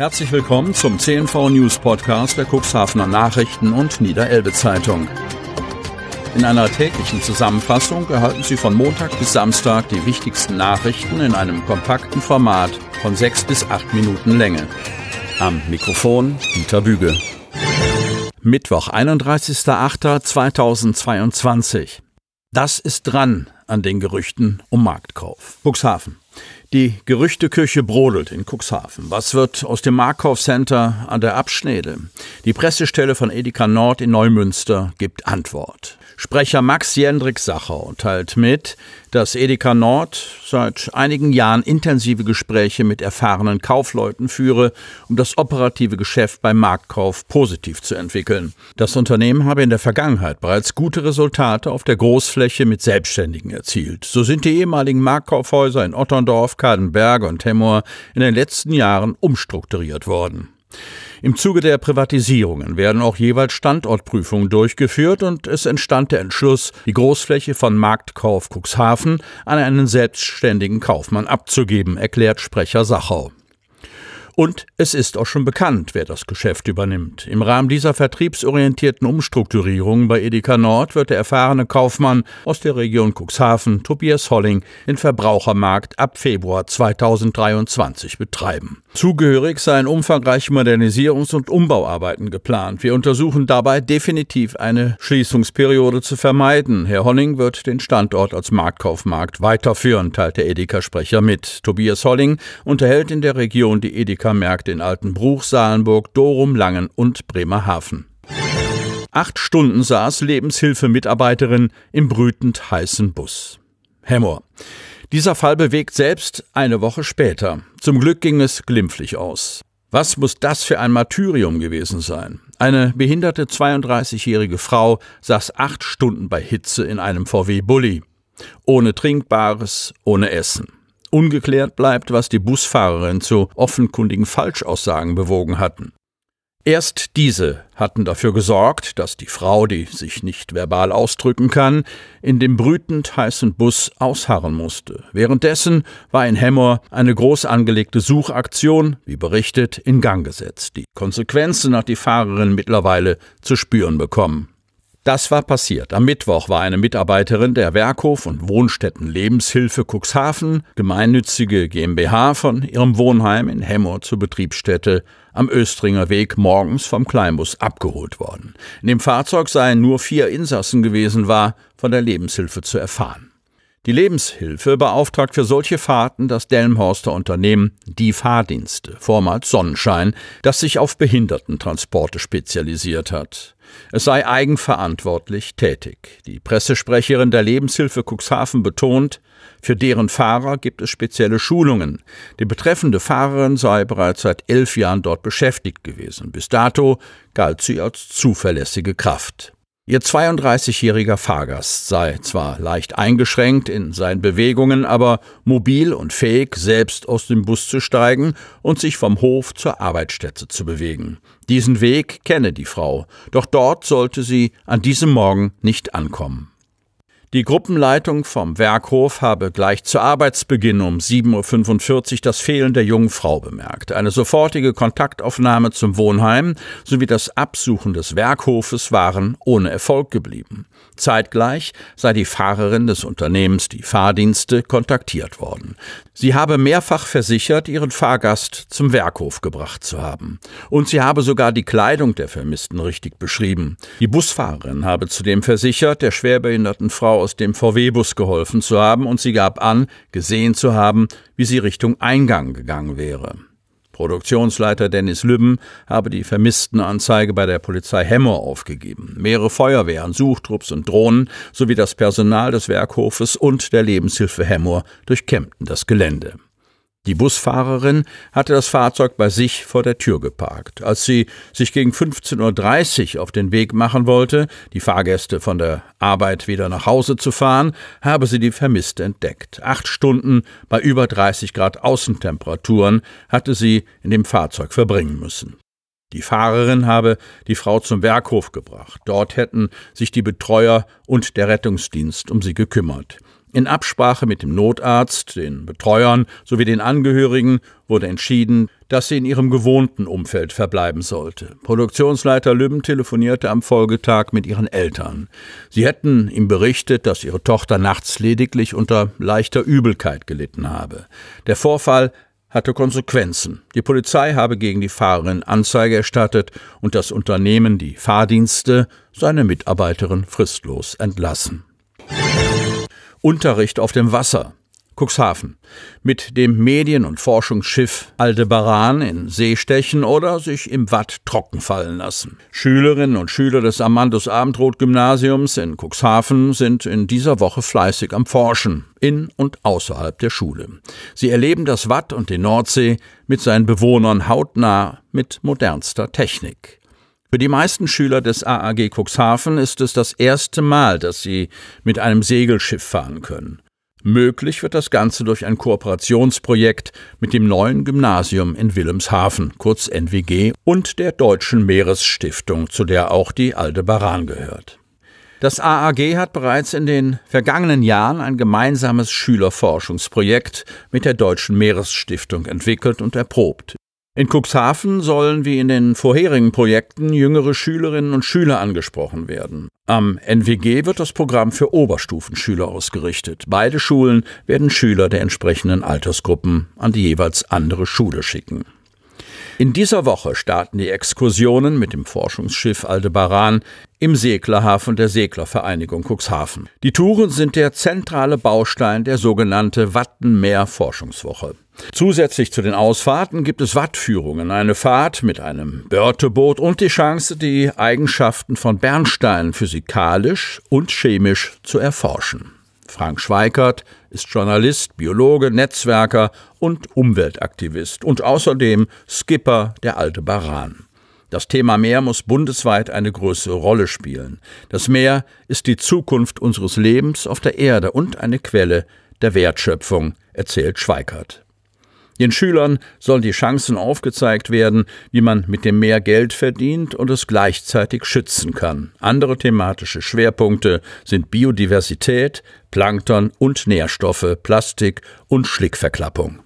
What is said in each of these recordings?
Herzlich willkommen zum CNV News Podcast der Cuxhavener Nachrichten und Niederelbe Zeitung. In einer täglichen Zusammenfassung erhalten Sie von Montag bis Samstag die wichtigsten Nachrichten in einem kompakten Format von 6 bis 8 Minuten Länge. Am Mikrofon Dieter Büge. Mittwoch, 31.08.2022. Das ist dran an den Gerüchten um Marktkauf. Cuxhaven. Die Gerüchteküche brodelt in Cuxhaven. Was wird aus dem Marktkaufcenter an der Abschnede? Die Pressestelle von Edeka Nord in Neumünster gibt Antwort. Sprecher Max Jendrik-Sachau teilt mit, dass Edeka Nord seit einigen Jahren intensive Gespräche mit erfahrenen Kaufleuten führe, um das operative Geschäft beim Marktkauf positiv zu entwickeln. Das Unternehmen habe in der Vergangenheit bereits gute Resultate auf der Großfläche mit Selbstständigen erzielt. So sind die ehemaligen Marktkaufhäuser in Otterndorf, Kadenberge und Hemmoor in den letzten Jahren umstrukturiert worden. Im Zuge der Privatisierungen werden auch jeweils Standortprüfungen durchgeführt und es entstand der Entschluss, die Großfläche von Marktkauf Cuxhaven an einen selbstständigen Kaufmann abzugeben, erklärt Sprecher Sachau. Und es ist auch schon bekannt, wer das Geschäft übernimmt. Im Rahmen dieser vertriebsorientierten Umstrukturierung bei Edeka Nord wird der erfahrene Kaufmann aus der Region Cuxhaven, Tobias Holling, den Verbrauchermarkt ab Februar 2023 betreiben. Zugehörig seien umfangreiche Modernisierungs- und Umbauarbeiten geplant. Wir untersuchen dabei definitiv eine Schließungsperiode zu vermeiden. Herr Holling wird den Standort als Marktkaufmarkt weiterführen, teilt der Edeka-Sprecher mit. Tobias Holling unterhält in der Region die Edeka-Märkte in Altenbruch, Salenburg, Dorum, Langen und Bremerhaven. 8 Stunden saß Lebenshilfemitarbeiterin im brütend heißen Bus. Hemmoor. Dieser Fall bewegt selbst eine Woche später. Zum Glück ging es glimpflich aus. Was muss das für ein Martyrium gewesen sein? Eine behinderte 32-jährige Frau saß 8 Stunden bei Hitze in einem VW-Bulli. Ohne Trinkbares, ohne Essen. Ungeklärt bleibt, was die Busfahrerin zu offenkundigen Falschaussagen bewogen hatten. Erst diese hatten dafür gesorgt, dass die Frau, die sich nicht verbal ausdrücken kann, in dem brütend heißen Bus ausharren musste. Währenddessen war in Hemmoor eine groß angelegte Suchaktion, wie berichtet, in Gang gesetzt. Die Konsequenzen hat die Fahrerin mittlerweile zu spüren bekommen. Das war passiert. Am Mittwoch war eine Mitarbeiterin der Werkhof- und Wohnstätten Lebenshilfe Cuxhaven, gemeinnützige GmbH, von ihrem Wohnheim in Hemmoor zur Betriebsstätte am Östringer Weg morgens vom Kleinbus abgeholt worden. In dem Fahrzeug seien nur 4 Insassen gewesen, war von der Lebenshilfe zu erfahren. Die Lebenshilfe beauftragt für solche Fahrten das Delmenhorster Unternehmen Die Fahrdienste, vormals Sonnenschein, das sich auf Behindertentransporte spezialisiert hat. Es sei eigenverantwortlich tätig. Die Pressesprecherin der Lebenshilfe Cuxhaven betont, für deren Fahrer gibt es spezielle Schulungen. Die betreffende Fahrerin sei bereits seit 11 Jahren dort beschäftigt gewesen. Bis dato galt sie als zuverlässige Kraft. Ihr 32-jähriger Fahrgast sei zwar leicht eingeschränkt in seinen Bewegungen, aber mobil und fähig, selbst aus dem Bus zu steigen und sich vom Hof zur Arbeitsstätte zu bewegen. Diesen Weg kenne die Frau, doch dort sollte sie an diesem Morgen nicht ankommen. Die Gruppenleitung vom Werkhof habe gleich zu Arbeitsbeginn um 7.45 Uhr das Fehlen der jungen Frau bemerkt. Eine sofortige Kontaktaufnahme zum Wohnheim sowie das Absuchen des Werkhofes waren ohne Erfolg geblieben. Zeitgleich sei die Fahrerin des Unternehmens Die Fahrdienste kontaktiert worden. Sie habe mehrfach versichert, ihren Fahrgast zum Werkhof gebracht zu haben. Und sie habe sogar die Kleidung der Vermissten richtig beschrieben. Die Busfahrerin habe zudem versichert, der schwerbehinderten Frau aus dem VW-Bus geholfen zu haben, und sie gab an, gesehen zu haben, wie sie Richtung Eingang gegangen wäre. Produktionsleiter Dennis Lübben habe die Vermisstenanzeige bei der Polizei Hemmoor aufgegeben. Mehrere Feuerwehren, Suchtrupps und Drohnen sowie das Personal des Werkhofes und der Lebenshilfe Hemmoor durchkämmten das Gelände. Die Busfahrerin hatte das Fahrzeug bei sich vor der Tür geparkt. Als sie sich gegen 15.30 Uhr auf den Weg machen wollte, die Fahrgäste von der Arbeit wieder nach Hause zu fahren, habe sie die Vermisste entdeckt. 8 Stunden bei über 30 Grad Außentemperaturen hatte sie in dem Fahrzeug verbringen müssen. Die Fahrerin habe die Frau zum Werkhof gebracht. Dort hätten sich die Betreuer und der Rettungsdienst um sie gekümmert. In Absprache mit dem Notarzt, den Betreuern sowie den Angehörigen wurde entschieden, dass sie in ihrem gewohnten Umfeld verbleiben sollte. Produktionsleiter Lübben telefonierte am Folgetag mit ihren Eltern. Sie hätten ihm berichtet, dass ihre Tochter nachts lediglich unter leichter Übelkeit gelitten habe. Der Vorfall hatte Konsequenzen. Die Polizei habe gegen die Fahrerin Anzeige erstattet und das Unternehmen, die Fahrdienste, seine Mitarbeiterin fristlos entlassen. Unterricht auf dem Wasser. Cuxhaven. Mit dem Medien- und Forschungsschiff Aldebaran in See stechen oder sich im Watt trocken fallen lassen. Schülerinnen und Schüler des Amandus-Abendroth-Gymnasiums in Cuxhaven sind in dieser Woche fleißig am Forschen, in und außerhalb der Schule. Sie erleben das Watt und die Nordsee mit seinen Bewohnern hautnah mit modernster Technik. Für die meisten Schüler des AAG Cuxhaven ist es das erste Mal, dass sie mit einem Segelschiff fahren können. Möglich wird das Ganze durch ein Kooperationsprojekt mit dem neuen Gymnasium in Wilhelmshaven, kurz NWG, und der Deutschen Meeresstiftung, zu der auch die Aldebaran gehört. Das AAG hat bereits in den vergangenen Jahren ein gemeinsames Schülerforschungsprojekt mit der Deutschen Meeresstiftung entwickelt und erprobt. In Cuxhaven sollen wie in den vorherigen Projekten jüngere Schülerinnen und Schüler angesprochen werden. Am NWG wird das Programm für Oberstufenschüler ausgerichtet. Beide Schulen werden Schüler der entsprechenden Altersgruppen an die jeweils andere Schule schicken. In dieser Woche starten die Exkursionen mit dem Forschungsschiff Aldebaran im Seglerhafen der Seglervereinigung Cuxhaven. Die Touren sind der zentrale Baustein der sogenannten Wattenmeer-Forschungswoche. Zusätzlich zu den Ausfahrten gibt es Wattführungen, eine Fahrt mit einem Börteboot und die Chance, die Eigenschaften von Bernsteinen physikalisch und chemisch zu erforschen. Frank Schweikert ist Journalist, Biologe, Netzwerker und Umweltaktivist und außerdem Skipper der Aldebaran. Das Thema Meer muss bundesweit eine größere Rolle spielen. Das Meer ist die Zukunft unseres Lebens auf der Erde und eine Quelle der Wertschöpfung, erzählt Schweikert. Den Schülern sollen die Chancen aufgezeigt werden, wie man mit dem Meer Geld verdient und es gleichzeitig schützen kann. Andere thematische Schwerpunkte sind Biodiversität, Plankton und Nährstoffe, Plastik und Schlickverklappung.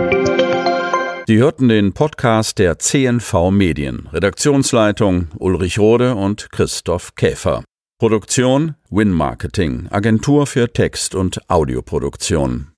Sie hörten den Podcast der CNV Medien. Redaktionsleitung Ulrich Rode und Christoph Käfer. Produktion Win Marketing, Agentur für Text- und Audioproduktion.